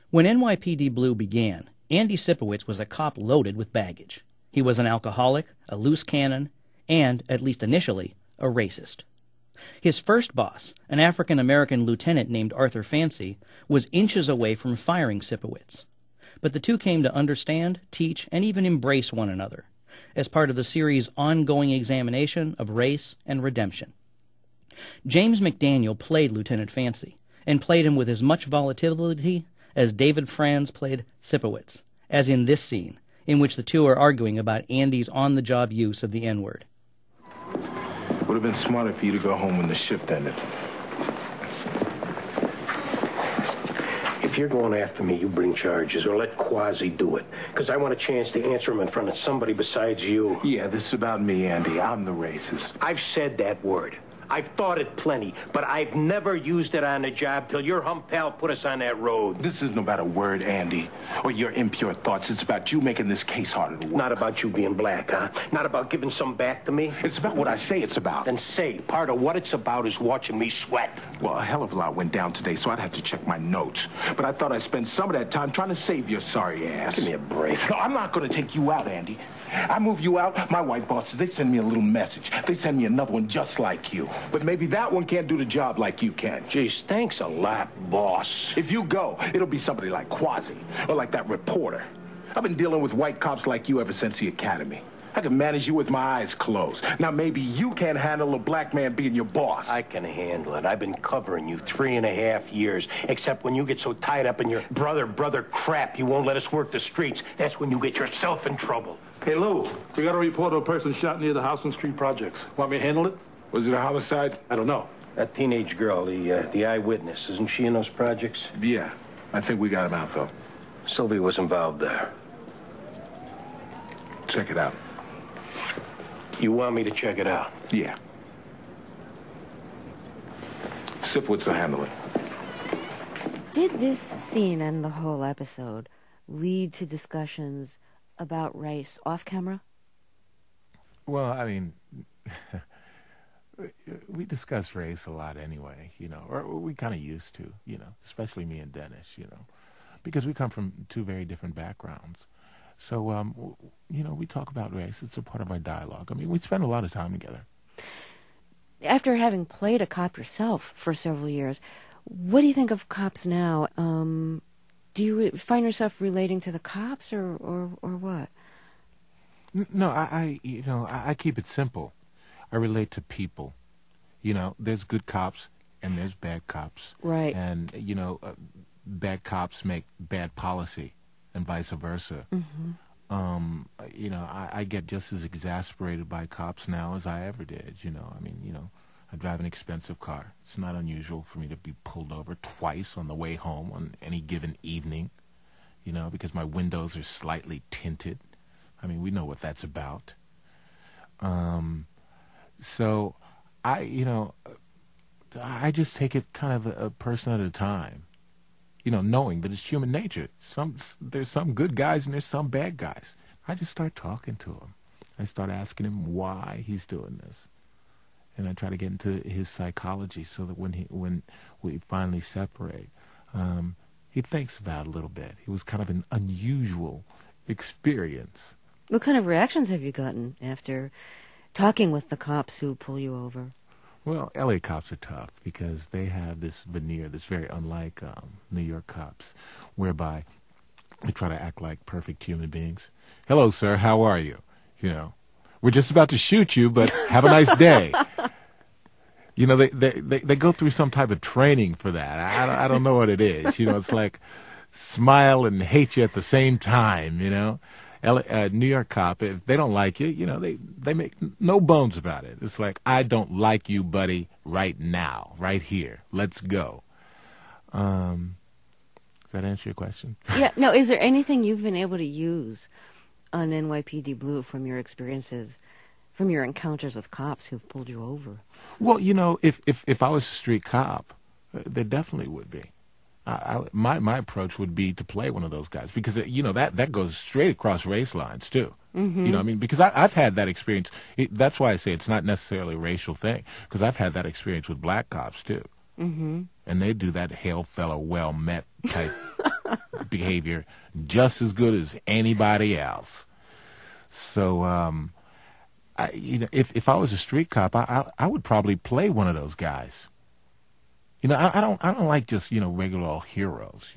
When NYPD Blue began, Andy Sipowicz was a cop loaded with baggage. He was an alcoholic, a loose cannon, and, at least initially, a racist. His first boss, an African-American lieutenant named Arthur Fancy, was inches away from firing Sipowicz. But the two came to understand, teach, and even embrace one another as part of the series' ongoing examination of race and redemption. James McDaniel played Lieutenant Fancy, and played him with as much volatility as David Franz played Sipowicz, as in this scene, in which the two are arguing about Andy's on-the-job use of the N-word. Would have been smarter for you to go home when the shift ended. If you're going after me, you bring charges, or let Quasi do it. Because I want a chance to answer him in front of somebody besides you. Yeah, this is about me, Andy. I'm the racist. I've said that word. I've thought it plenty, but I've never used it on the job till your hump pal put us on that road. This isn't about a word, Andy, or your impure thoughts. It's about you making this case harder to work. Not about you being black, huh? Not about giving some back to me? It's about what I say it's about. Then say, part of what it's about is watching me sweat. Well, a hell of a lot went down today, so I'd have to check my notes. But I thought I'd spend some of that time trying to save your sorry ass. Give me a break. No, I'm not going to take you out, Andy. I move you out, my white bosses, they send me a little message. They send me another one just like you. But maybe that one can't do the job like you can. Jeez, thanks a lot, boss. If you go, it'll be somebody like Quasi, or like that reporter. I've been dealing with white cops like you ever since the academy. I can manage you with my eyes closed. Now, maybe you can't handle a black man being your boss. I can handle it. I've been covering you 3.5 years. Except when you get so tied up in your brother crap, you won't let us work the streets. That's when you get yourself in trouble. Hey, Lou, we got a report of a person shot near the Houston Street projects. Want me to handle it? Was it a homicide? I don't know. That teenage girl, the eyewitness, isn't she in those projects? Yeah, I think we got him out, though. Sylvia was involved there. Check it out. You want me to check it out? Yeah. Sipowicz will handle it. Did this scene and the whole episode lead to discussions about race off camera? Well, I mean, we discuss race a lot anyway, or we kind of used to, especially me and Dennis, because we come from two very different backgrounds. So, we talk about race. It's a part of our dialogue. I mean, we spend a lot of time together. After having played a cop yourself for several years, what do you think of cops now? Do you find yourself relating to the cops or what? No, I keep it simple. I relate to people. There's good cops and there's bad cops. Right. And, bad cops make bad policy and vice versa. Mm-hmm. I get just as exasperated by cops now as I ever did, I drive an expensive car. It's not unusual for me to be pulled over twice on the way home on any given evening, because my windows are slightly tinted. I mean, we know what that's about. So I just take it kind of a person at a time, knowing that it's human nature. There's some good guys and there's some bad guys. I just start talking to him. I start asking him why he's doing this. And I try to get into his psychology so that when we finally separate, he thinks about it a little bit. It was kind of an unusual experience. What kind of reactions have you gotten after talking with the cops who pull you over? Well, LA cops are tough because they have this veneer that's very unlike New York cops, whereby they try to act like perfect human beings. Hello, sir, how are you? We're just about to shoot you, but have a nice day. They go through some type of training for that. I don't know what it is. It's like smile and hate you at the same time, New York cop, if they don't like you, they make no bones about it. It's like, I don't like you, buddy, right now, right here. Let's go. Does that answer your question? Yeah. No, is there anything you've been able to use on NYPD Blue from your experiences, from your encounters with cops who've pulled you over? Well, if I was a street cop, there definitely would be. My approach would be to play one of those guys because, that goes straight across race lines, too. Mm-hmm. Because I've had that experience. That's why I say it's not necessarily a racial thing, because I've had that experience with black cops, too. Mm-hmm. And they do that hail fellow well met type street behavior just as good as anybody else. So, if I was a street cop, I would probably play one of those guys. I don't like just regular old heroes.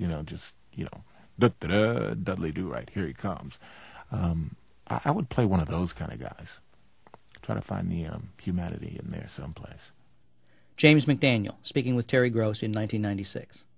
Dudley Do-Right, here he comes. I would play one of those kind of guys. Try to find the humanity in there someplace. James McDaniel, speaking with Terry Gross in 1996.